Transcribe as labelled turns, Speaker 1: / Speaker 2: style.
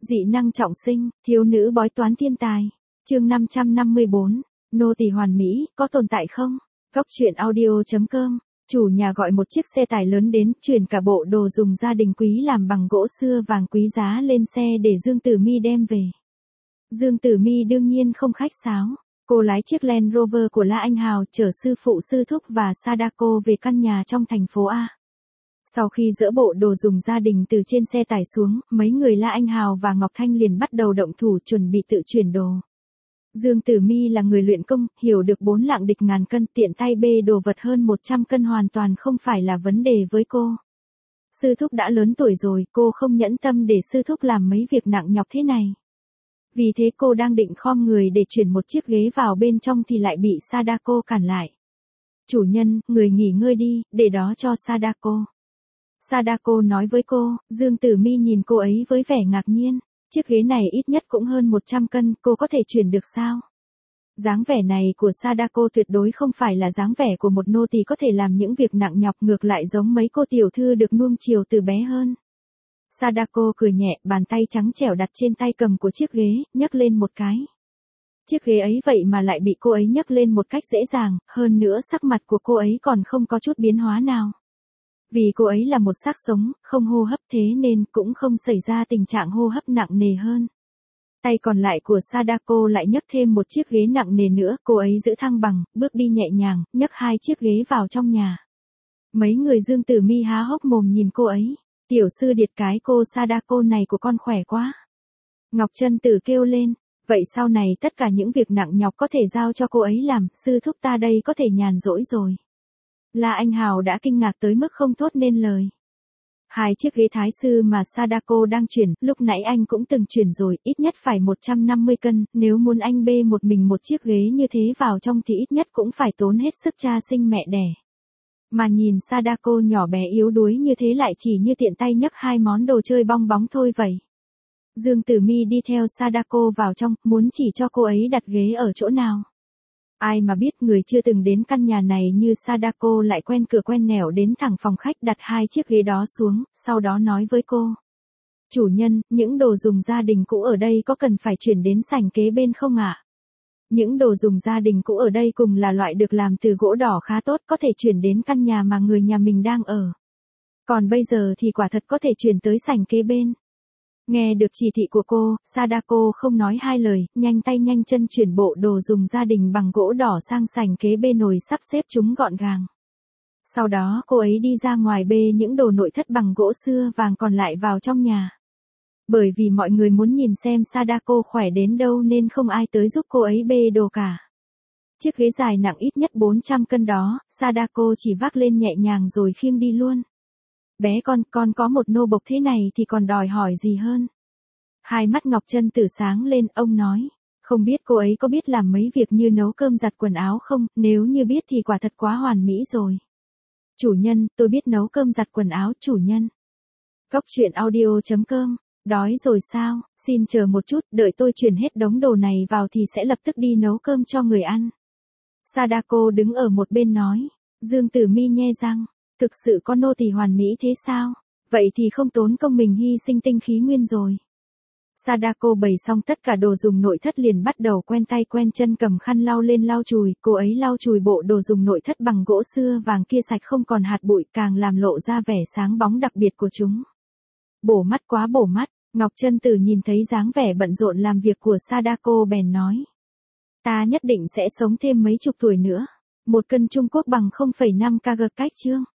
Speaker 1: Dị năng trọng sinh, thiếu nữ bói toán thiên tài. Chương 554, nô tỳ hoàn mỹ, có tồn tại không? Góc truyện audio.com. Chủ nhà gọi một chiếc xe tải lớn đến, chuyển cả bộ đồ dùng gia đình quý làm bằng gỗ sưa vàng quý giá lên xe để Dương Tử Mi đem về. Dương Tử Mi đương nhiên không khách sáo. Cô lái chiếc Land Rover của La Anh Hào chở sư phụ sư thúc và Sadako về căn nhà trong thành phố A. Sau khi dỡ bộ đồ dùng gia đình từ trên xe tải xuống, mấy người La Anh Hào và Ngọc Thanh liền bắt đầu động thủ chuẩn bị tự chuyển đồ. Dương Tử Mi là người luyện công, hiểu được 4 lạng địch ngàn cân, tiện tay bê đồ vật hơn 100 cân hoàn toàn không phải là vấn đề với cô. Sư thúc đã lớn tuổi rồi, cô không nhẫn tâm để sư thúc làm mấy việc nặng nhọc thế này. Vì thế cô đang định khom người để chuyển một chiếc ghế vào bên trong thì lại bị Sadako cản lại. Chủ nhân, người nghỉ ngơi đi, để đó cho Sadako. Sadako nói với cô. Dương Tử Mi nhìn cô ấy với vẻ ngạc nhiên. Chiếc ghế này ít nhất cũng hơn 100 cân, cô có thể chuyển được sao? Dáng vẻ này của Sadako tuyệt đối không phải là dáng vẻ của một nô tỳ có thể làm những việc nặng nhọc, ngược lại giống mấy cô tiểu thư được nuông chiều từ bé hơn. Sadako cười nhẹ, bàn tay trắng trẻo đặt trên tay cầm của chiếc ghế, nhấc lên một cái. Chiếc ghế ấy vậy mà lại bị cô ấy nhấc lên một cách dễ dàng, hơn nữa sắc mặt của cô ấy còn không có chút biến hóa nào. Vì cô ấy là một xác sống, không hô hấp thế nên cũng không xảy ra tình trạng hô hấp nặng nề hơn. Tay còn lại của Sadako lại nhấc thêm một chiếc ghế nặng nề nữa, cô ấy giữ thăng bằng, bước đi nhẹ nhàng, nhấc 2 chiếc ghế vào trong nhà. Mấy người Dương Tử Mi há hốc mồm nhìn cô ấy. Tiểu sư điệt, cái cô Sadako này của con khỏe quá. Ngọc Trân Tử kêu lên. Vậy sau này tất cả những việc nặng nhọc có thể giao cho cô ấy làm, sư thúc ta đây có thể nhàn rỗi rồi. La Anh Hào đã kinh ngạc tới mức không thốt nên lời. 2 chiếc ghế thái sư mà Sadako đang chuyển, lúc nãy anh cũng từng chuyển rồi, ít nhất phải 150 cân, nếu muốn anh bê một mình một chiếc ghế như thế vào trong thì ít nhất cũng phải tốn hết sức cha sinh mẹ đẻ. Mà nhìn Sadako nhỏ bé yếu đuối như thế lại chỉ như tiện tay nhấc 2 món đồ chơi bong bóng thôi vậy. Dương Tử Mi đi theo Sadako vào trong, muốn chỉ cho cô ấy đặt ghế ở chỗ nào. Ai mà biết người chưa từng đến căn nhà này như Sadako lại quen cửa quen nẻo đến thẳng phòng khách đặt 2 chiếc ghế đó xuống, sau đó nói với cô. Chủ nhân, những đồ dùng gia đình cũ ở đây có cần phải chuyển đến sảnh kế bên không ạ? Những đồ dùng gia đình cũ ở đây cùng là loại được làm từ gỗ đỏ khá tốt, có thể chuyển đến căn nhà mà người nhà mình đang ở. Còn bây giờ thì quả thật có thể chuyển tới sảnh kế bên. Nghe được chỉ thị của cô, Sadako không nói hai lời, nhanh tay nhanh chân chuyển bộ đồ dùng gia đình bằng gỗ đỏ sang sảnh kế bên nồi sắp xếp chúng gọn gàng. Sau đó cô ấy đi ra ngoài bê những đồ nội thất bằng gỗ sưa vàng còn lại vào trong nhà. Bởi vì mọi người muốn nhìn xem Sadako khỏe đến đâu nên không ai tới giúp cô ấy bê đồ cả. Chiếc ghế dài nặng ít nhất 400 cân đó, Sadako chỉ vác lên nhẹ nhàng rồi khiêng đi luôn. Bé con có một nô bộc thế này thì còn đòi hỏi gì hơn. Hai mắt Ngọc Trân Tử sáng lên, ông nói. Không biết cô ấy có biết làm mấy việc như nấu cơm giặt quần áo không, nếu như biết thì quả thật quá hoàn mỹ rồi. Chủ nhân, tôi biết nấu cơm giặt quần áo, chủ nhân. Góc truyện audio.com. Đói rồi sao, xin chờ một chút, đợi tôi chuyển hết đống đồ này vào thì sẽ lập tức đi nấu cơm cho người ăn. Sadako đứng ở một bên nói. Dương Tử Mi nhe răng. Thực sự có nô tỳ hoàn mỹ thế sao? Vậy thì không tốn công mình hy sinh tinh khí nguyên rồi. Sadako bày xong tất cả đồ dùng nội thất liền bắt đầu quen tay quen chân cầm khăn lau lên lau chùi. Cô ấy lau chùi bộ đồ dùng nội thất bằng gỗ sưa vàng kia sạch không còn hạt bụi, càng làm lộ ra vẻ sáng bóng đặc biệt của chúng. Bổ mắt quá bổ mắt. Ngọc Trân Tử nhìn thấy dáng vẻ bận rộn làm việc của Sadako bèn nói. Ta nhất định sẽ sống thêm mấy chục tuổi nữa. 1 cân Trung Quốc bằng 0,5 kg cách chương.